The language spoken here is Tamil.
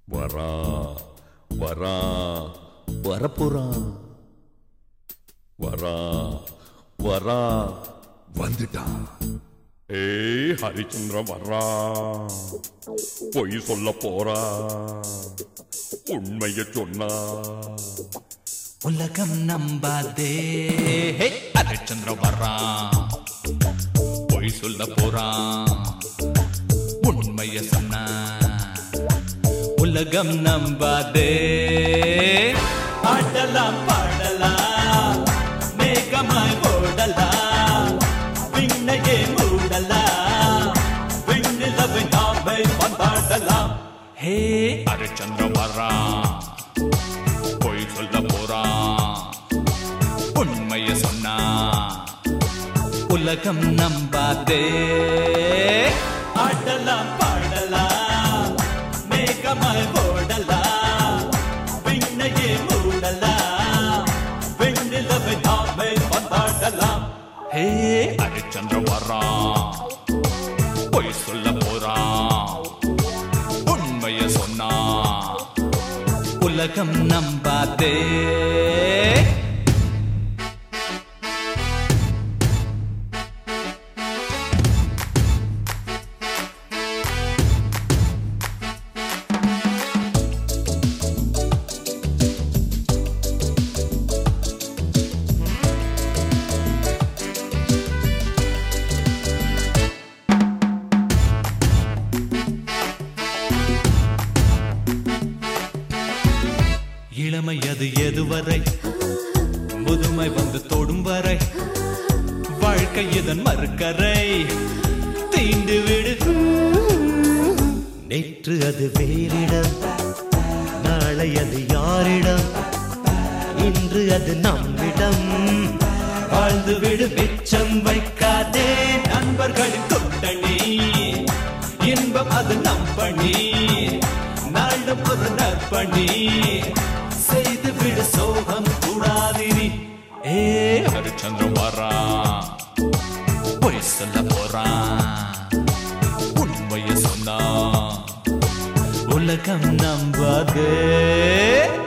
வரா வரா வரப்புறா வரா வரா வந்துட்டான். ஏய் ஹரிச்சந்திர வரா, பொய் சொல்ல போறா, உண்மைய சொன்னா உலகம் நம்பாதே. ஹரிச்சந்திர வரா, பொய் சொல்ல போறான், உண்மைய சொன்னா உலகம் நம்பாதே. ஆடலாம் பாடலாம் மேகமாய் ஓடலாம், விண்ணையே மூடலாம், விண்ணிலவை நாமை பந்தாடலாம். ஹே ஹரிச்சந்திர வரா, பொய் சொல்ல போறான், உண்மைய சொன்னா உலகம் நம்பாதே. ஆடலாம் பாடலாம் மேகமாய் ஓடலாம், விண்ணையே மூடலாம், விண்ணிலவை நாமை பந்தாடலாம். ஹே ஹரிச்சந்திர வரா, பொய் சொல்ல போறான், உண்மைய சொன்னா உலகம் நம்பாதே. இளமை அது எதுவரை, முதுமை வந்து தொடும் வரை, வாழ்க்கை இதன் மறுக்கரை, தீண்டு விடு. நேற்று அது வேறிடம், நாளை அது யாரிடம், இன்று அது நம்மிடம். வாழ்ந்து விடு, மிச்சம் வைக்காதே நண்பர்களின் கூட்டணி, இன்பம் அது நம் பணி, நாளும் ஒரு நற்பணி, செய்து விடு சோகம் கூடாதிரி. ஏ ஹரிச்சந்திர வரா, பொய் சொல்ல போறான், உண்மைய சொன்னா உலகம் நம்பாதே.